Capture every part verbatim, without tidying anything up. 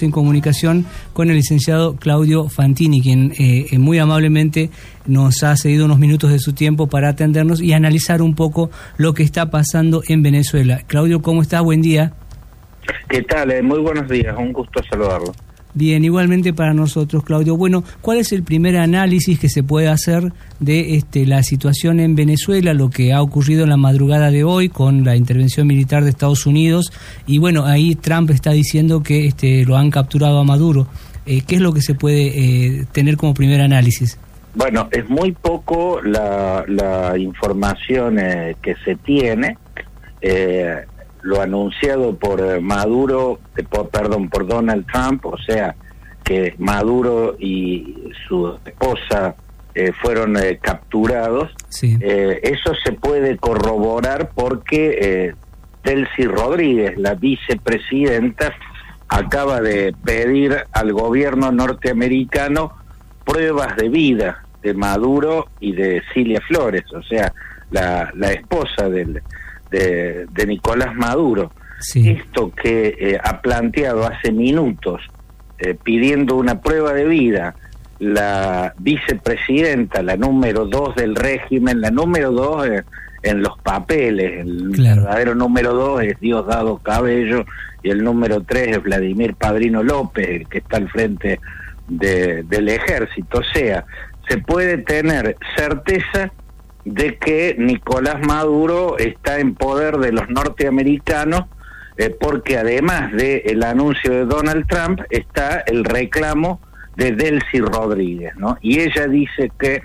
En comunicación con el licenciado Claudio Fantini, quien eh, muy amablemente nos ha cedido unos minutos de su tiempo para atendernos y analizar un poco lo que está pasando en Venezuela. Claudio, ¿cómo estás? Buen día. ¿Qué tal? Eh, muy buenos días, un gusto saludarlo. Bien, igualmente para nosotros, Claudio. Bueno, ¿cuál es el primer análisis que se puede hacer de este, la situación en Venezuela, lo que ha ocurrido en la madrugada de hoy con la intervención militar de Estados Unidos? Y bueno, ahí Trump está diciendo que este, lo han capturado a Maduro. Eh, ¿Qué es lo que se puede eh, tener como primer análisis? Bueno, es muy poco la, la información eh, que se tiene. Eh, lo anunciado por Maduro, eh, por, perdón, por Donald Trump, o sea, que Maduro y su esposa eh, fueron eh, capturados, sí. eh, eso se puede corroborar porque eh, Delcy Rodríguez, la vicepresidenta, acaba de pedir al gobierno norteamericano pruebas de vida de Maduro y de Cilia Flores, o sea, la, la esposa del De, de Nicolás Maduro. Sí. Esto que eh, ha planteado hace minutos, eh, pidiendo una prueba de vida, la vicepresidenta, la número dos del régimen, la número dos eh, en los papeles, el claro. verdadero número dos es Diosdado Cabello y el número tres es Vladimir Padrino López, el que está al frente de, del ejército. O sea, se puede tener certeza de que Nicolás Maduro está en poder de los norteamericanos, eh, porque además del anuncio de Donald Trump está el reclamo de Delcy Rodríguez, ¿no? Y ella dice que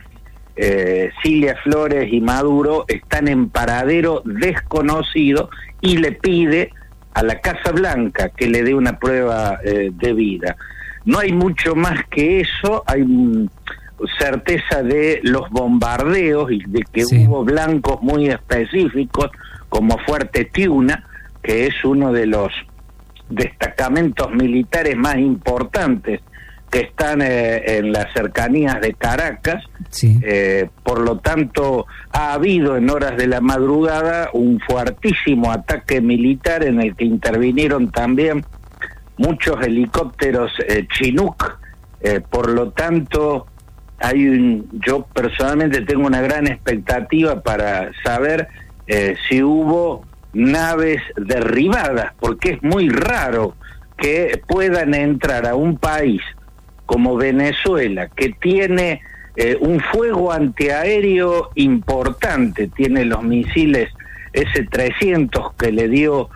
eh, Cilia Flores y Maduro están en paradero desconocido y le pide a la Casa Blanca que le dé una prueba eh, de vida. No hay mucho más que eso, hay un certeza de los bombardeos y de que sí. hubo blancos muy específicos como Fuerte Tiuna, que es uno de los destacamentos militares más importantes que están eh, en las cercanías de Caracas. Sí. Eh, por lo tanto, ha habido en horas de la madrugada un fuertísimo ataque militar en el que intervinieron también muchos helicópteros eh, Chinook. Eh, por lo tanto, hay un, yo personalmente tengo una gran expectativa para saber eh, si hubo naves derribadas, porque es muy raro que puedan entrar a un país como Venezuela, que tiene eh, un fuego antiaéreo importante, tiene los misiles ese trescientos que le dio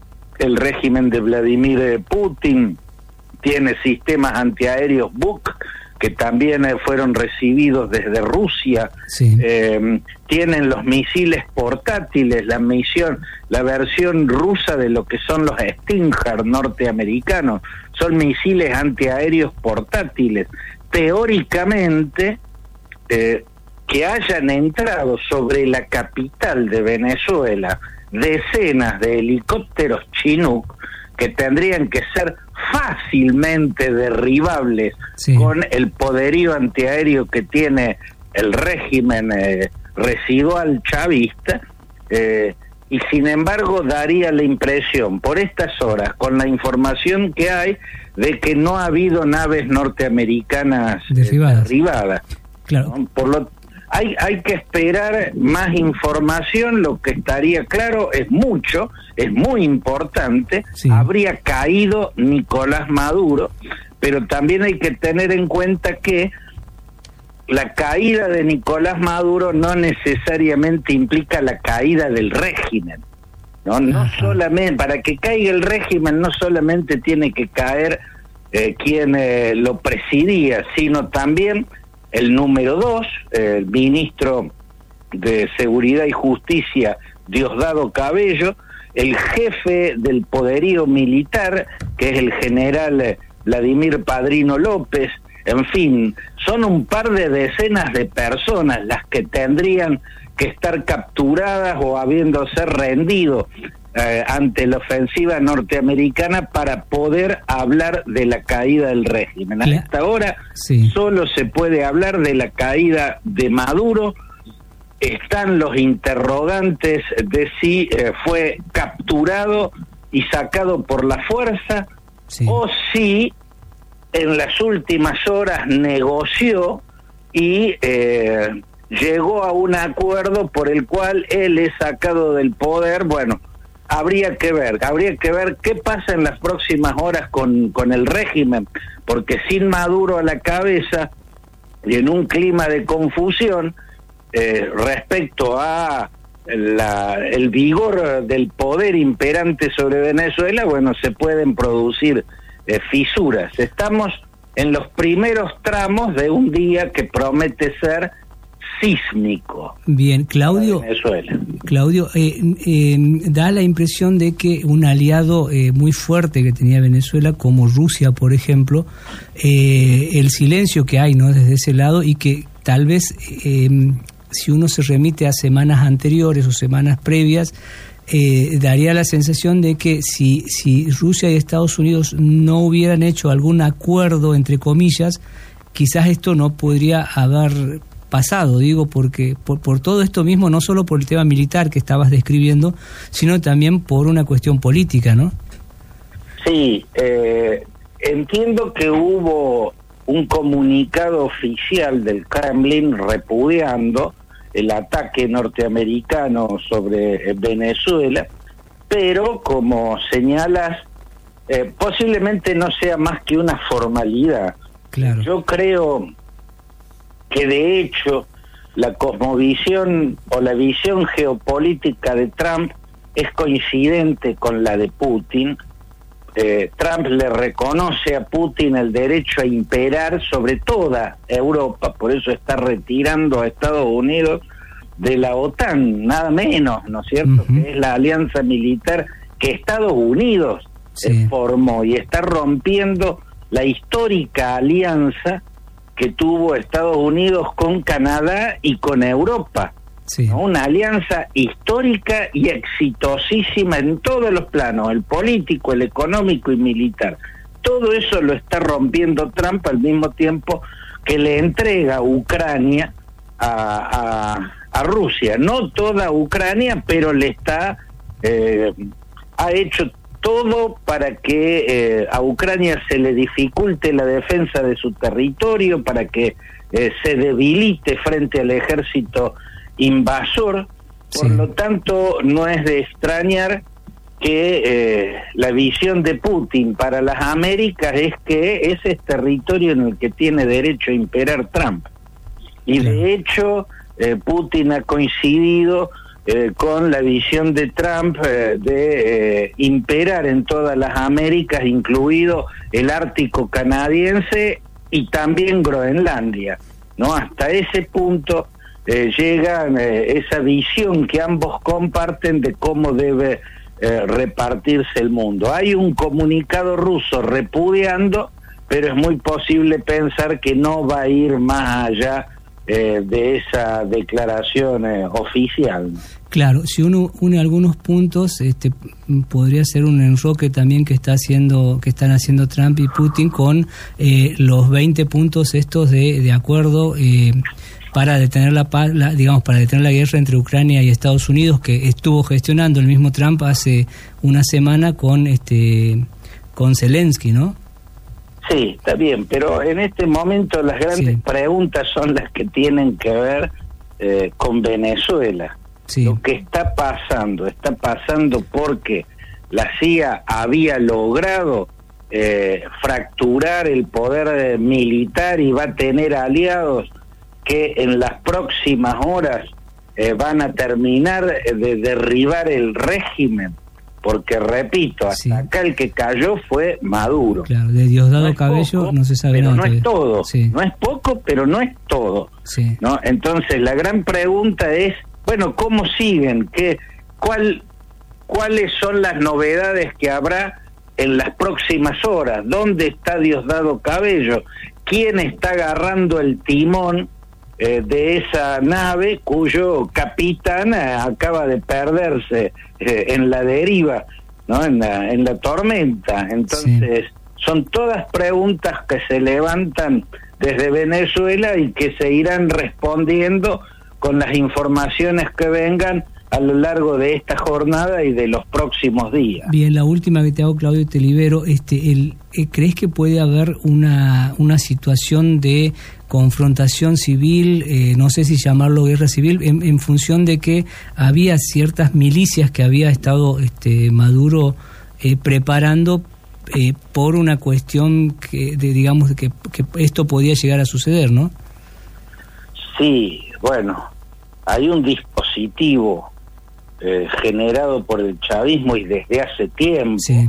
el régimen de Vladimir Putin, tiene sistemas antiaéreos Buk, que también eh, fueron recibidos desde Rusia, sí. eh, tienen los misiles portátiles, la misión, la versión rusa de lo que son los Stinger norteamericanos, son misiles antiaéreos portátiles. Teóricamente, eh, que hayan entrado sobre la capital de Venezuela decenas de helicópteros Chinook, que tendrían que ser fácilmente derribables, sí. con el poderío antiaéreo que tiene el régimen eh, residual chavista, eh, y sin embargo daría la impresión por estas horas, con la información que hay, de que no ha habido naves norteamericanas derribadas. Eh, derribadas. Claro. ¿no? Por lo Hay, hay que esperar más información. Lo que estaría claro es mucho, es muy importante. Sí. Habría caído Nicolás Maduro, pero también hay que tener en cuenta que la caída de Nicolás Maduro no necesariamente implica la caída del régimen. No, no solamente, para que caiga el régimen no solamente tiene que caer eh, quien eh, lo presidía, sino también el número dos, el ministro de Seguridad y Justicia, Diosdado Cabello, el jefe del poderío militar, que es el general Vladimir Padrino López. En fin, son un par de decenas de personas las que tendrían que estar capturadas o habiéndose rendido eh, ante la ofensiva norteamericana para poder hablar de la caída del régimen. A esta hora sí. solo se puede hablar de la caída de Maduro. Están los interrogantes de si eh, fue capturado y sacado por la fuerza sí. o si en las últimas horas negoció y eh, llegó a un acuerdo por el cual él es sacado del poder. Bueno, habría que ver, habría que ver qué pasa en las próximas horas con, con el régimen, porque sin Maduro a la cabeza y en un clima de confusión eh, respecto a la, el vigor del poder imperante sobre Venezuela, bueno, se pueden producir eh, fisuras. Estamos en los primeros tramos de un día que promete ser sísmico. Bien, Claudio, Venezuela. Claudio, eh, eh, da la impresión de que un aliado eh, muy fuerte que tenía Venezuela, como Rusia, por ejemplo, eh, el silencio que hay, ¿no?, desde ese lado, y que tal vez eh, si uno se remite a semanas anteriores o semanas previas, eh, daría la sensación de que si, si Rusia y Estados Unidos no hubieran hecho algún acuerdo, entre comillas, quizás esto no podría haber pasado, digo, porque por, por todo esto mismo, no solo por el tema militar que estabas describiendo, sino también por una cuestión política, ¿no? Sí, eh, entiendo que hubo un comunicado oficial del Kremlin repudiando el ataque norteamericano sobre Venezuela, pero como señalas, eh, posiblemente no sea más que una formalidad. Claro. Yo creo que de hecho la cosmovisión o la visión geopolítica de Trump es coincidente con la de Putin. Eh, Trump le reconoce a Putin el derecho a imperar sobre toda Europa, por eso está retirando a Estados Unidos de la OTAN, nada menos, ¿no es cierto? Uh-huh. Que es la alianza militar que Estados Unidos sí. eh, formó y está rompiendo la histórica alianza que tuvo Estados Unidos con Canadá y con Europa. Sí. ¿No? Una alianza histórica y exitosísima en todos los planos, el político, el económico y militar. Todo eso lo está rompiendo Trump al mismo tiempo que le entrega Ucrania a, a, a Rusia. No toda Ucrania, pero le está eh, ha hecho todo para que eh, a Ucrania se le dificulte la defensa de su territorio, para que eh, se debilite frente al ejército invasor. Por sí. lo tanto, no es de extrañar que eh, la visión de Putin para las Américas es que ese es territorio en el que tiene derecho a imperar Trump. Y claro. de hecho, eh, Putin ha coincidido eh, con la visión de Trump eh, de eh, imperar en todas las Américas, incluido el Ártico canadiense y también Groenlandia, ¿no? Hasta ese punto Eh, llega eh, esa visión que ambos comparten de cómo debe eh, repartirse el mundo. Hay un comunicado ruso repudiando, pero es muy posible pensar que no va a ir más allá eh, de esa declaración eh, oficial. Claro, si uno une algunos puntos, este, podría ser un enroque también que está haciendo, que están haciendo Trump y Putin con eh, los veinte puntos estos de, de acuerdo eh, para detener la paz, la, digamos, para detener la guerra entre Ucrania y Estados Unidos, que estuvo gestionando el mismo Trump hace una semana con este con Zelensky, ¿no? Sí, está bien, pero en este momento las grandes sí. preguntas son las que tienen que ver eh, con Venezuela. Sí. Lo que está pasando, está pasando porque la C I A había logrado eh, fracturar el poder eh, militar y va a tener aliados que en las próximas horas eh, van a terminar de derribar el régimen, porque repito, hasta sí. acá el que cayó fue Maduro. Claro, de Diosdado no Cabello poco, no se sabe pero nada. Pero no es todo, sí. no es poco, pero no es todo. Sí. ¿No? Entonces la gran pregunta es, bueno, ¿cómo siguen? ¿Qué, cuál, ¿Cuáles son las novedades que habrá en las próximas horas? ¿Dónde está Diosdado Cabello? ¿Quién está agarrando el timón Eh, de esa nave cuyo capitán eh, acaba de perderse eh, en la deriva, ¿no? En la, en la tormenta? Entonces, sí. son todas preguntas que se levantan desde Venezuela y que se irán respondiendo con las informaciones que vengan a lo largo de esta jornada y de los próximos días. Bien, la última que te hago, Claudio, te libero. Este, el, eh, ¿crees que puede haber una, una situación de confrontación civil, eh, no sé si llamarlo guerra civil, en, en función de que había ciertas milicias que había estado este, Maduro eh, preparando eh, por una cuestión que, de, digamos, que, que esto podía llegar a suceder, ¿no? Sí, bueno, hay un dispositivo eh, generado por el chavismo y desde hace tiempo, sí.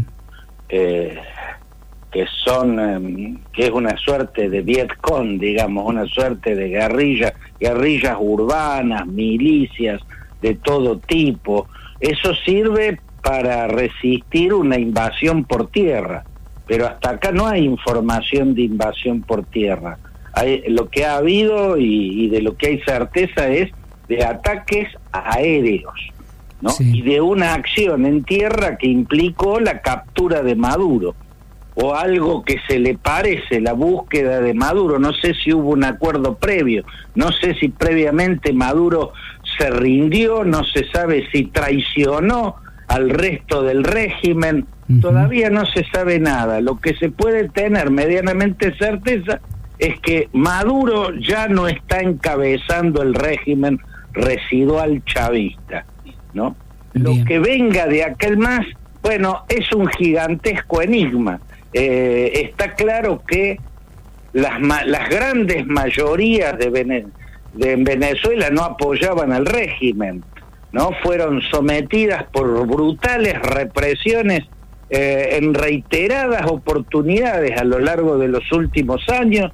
eh, que son eh, que es una suerte de Vietcong, digamos, una suerte de guerrilla, guerrillas urbanas, milicias de todo tipo. Eso sirve para resistir una invasión por tierra, pero hasta acá no hay información de invasión por tierra. Hay, lo que ha habido y, y de lo que hay certeza es de ataques aéreos, ¿no? Sí. Y de una acción en tierra que implicó la captura de Maduro o algo que se le parece, la búsqueda de Maduro. No sé si hubo un acuerdo previo, no sé si previamente Maduro se rindió, no se sabe si traicionó al resto del régimen. Uh-huh. Todavía no se sabe nada. Lo que se puede tener medianamente certeza es que Maduro ya no está encabezando el régimen residual chavista, ¿no? Bien. Lo que venga de aquel más, bueno, es un gigantesco enigma. Eh, está claro que las, las grandes mayorías de, Vene, de Venezuela no apoyaban al régimen, ¿no? Fueron sometidas por brutales represiones eh, en reiteradas oportunidades a lo largo de los últimos años,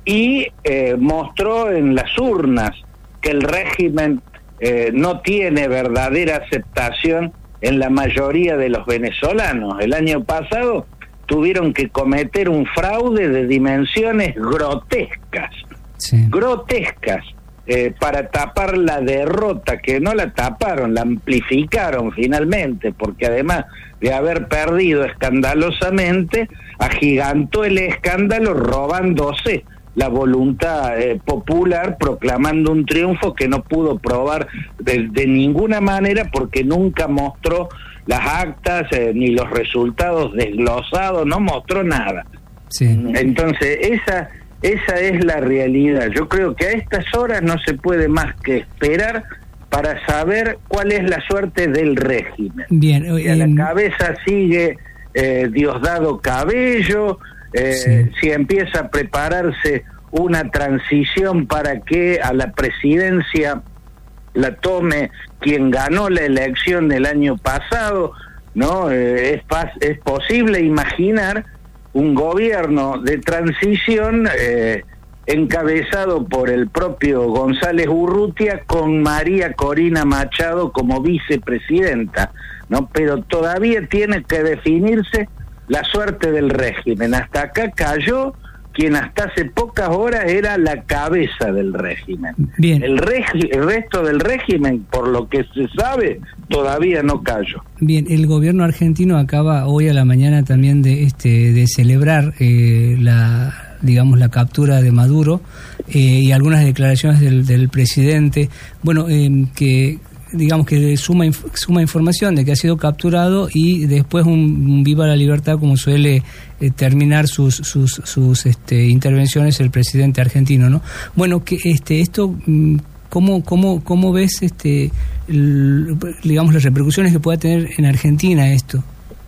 y eh, mostró en las urnas que el régimen eh, no tiene verdadera aceptación en la mayoría de los venezolanos. El año pasado tuvieron que cometer un fraude de dimensiones grotescas, sí. grotescas, eh, para tapar la derrota, que no la taparon, la amplificaron finalmente, porque además de haber perdido escandalosamente, agigantó el escándalo robándose la voluntad eh, popular, proclamando un triunfo que no pudo probar de, de ninguna manera, porque nunca mostró las actas eh, ni los resultados desglosados, no mostró nada. Sí. Entonces esa esa es la realidad. Yo creo que a estas horas no se puede más que esperar para saber cuál es la suerte del régimen. Bien, y a la cabeza sigue eh, Diosdado Cabello. Eh, sí. Si empieza a prepararse una transición para que a la presidencia la tome quien ganó la elección del año pasado, ¿no? Eh, es, es posible imaginar un gobierno de transición eh, encabezado por el propio González Urrutia, con María Corina Machado como vicepresidenta, ¿no? Pero todavía tiene que definirse la suerte del régimen. Hasta acá cayó quien hasta hace pocas horas era la cabeza del régimen. Bien. El, regi el resto del régimen, por lo que se sabe, todavía no cayó. Bien, el gobierno argentino acaba hoy a la mañana también de este de celebrar eh, la digamos la captura de Maduro eh, y algunas declaraciones del, del presidente, bueno, eh, que digamos que suma suma información de que ha sido capturado, y después un, un viva la libertad, como suele eh, terminar sus sus sus este, intervenciones el presidente argentino, ¿no? Bueno, que este esto cómo cómo cómo ves este el, digamos las repercusiones que pueda tener en Argentina esto.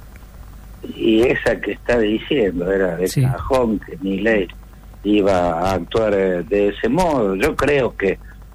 Y esa que está diciendo era de sí. cajón que Milei iba a actuar de ese modo. Yo creo que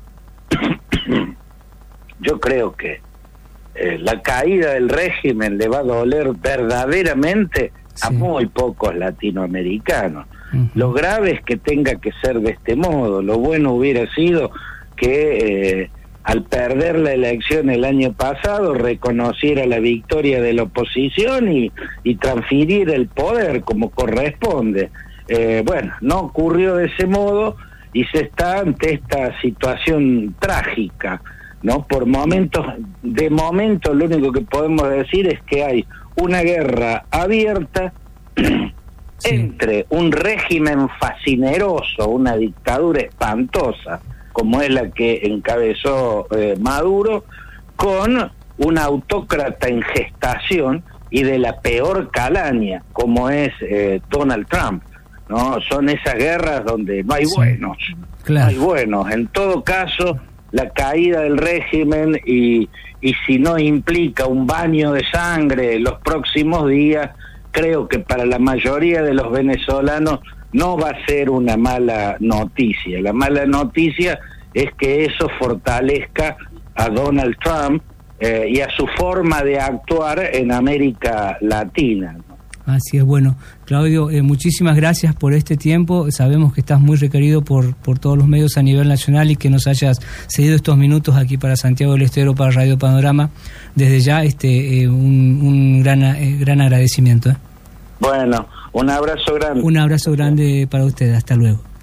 Yo creo que eh, la caída del régimen le va a doler verdaderamente sí. a muy pocos latinoamericanos. Uh-huh. Lo grave es que tenga que ser de este modo. Lo bueno hubiera sido que eh, al perder la elección el año pasado reconociera la victoria de la oposición y, y transferir el poder como corresponde. Eh, bueno, no ocurrió de ese modo y se está ante esta situación trágica, ¿no? Por momentos, de momento lo único que podemos decir es que hay una guerra abierta sí. entre un régimen fascineroso, una dictadura espantosa como es la que encabezó eh, Maduro, con un autócrata en gestación y de la peor calaña, como es eh, Donald Trump, ¿no? Son esas guerras donde no hay sí, buenos, claro. no hay buenos. En todo caso, la caída del régimen y, y si no implica un baño de sangre los próximos días, creo que para la mayoría de los venezolanos no va a ser una mala noticia. La mala noticia es que eso fortalezca a Donald Trump eh, y a su forma de actuar en América Latina, ¿no? Así es, bueno, Claudio, eh, muchísimas gracias por este tiempo. Sabemos que estás muy requerido por, por todos los medios a nivel nacional y que nos hayas cedido estos minutos aquí para Santiago del Estero, para Radio Panorama. Desde ya, este, eh, un, un gran, eh, gran agradecimiento. ¿eh? Bueno, un abrazo grande. Un abrazo grande para ustedes. Hasta luego.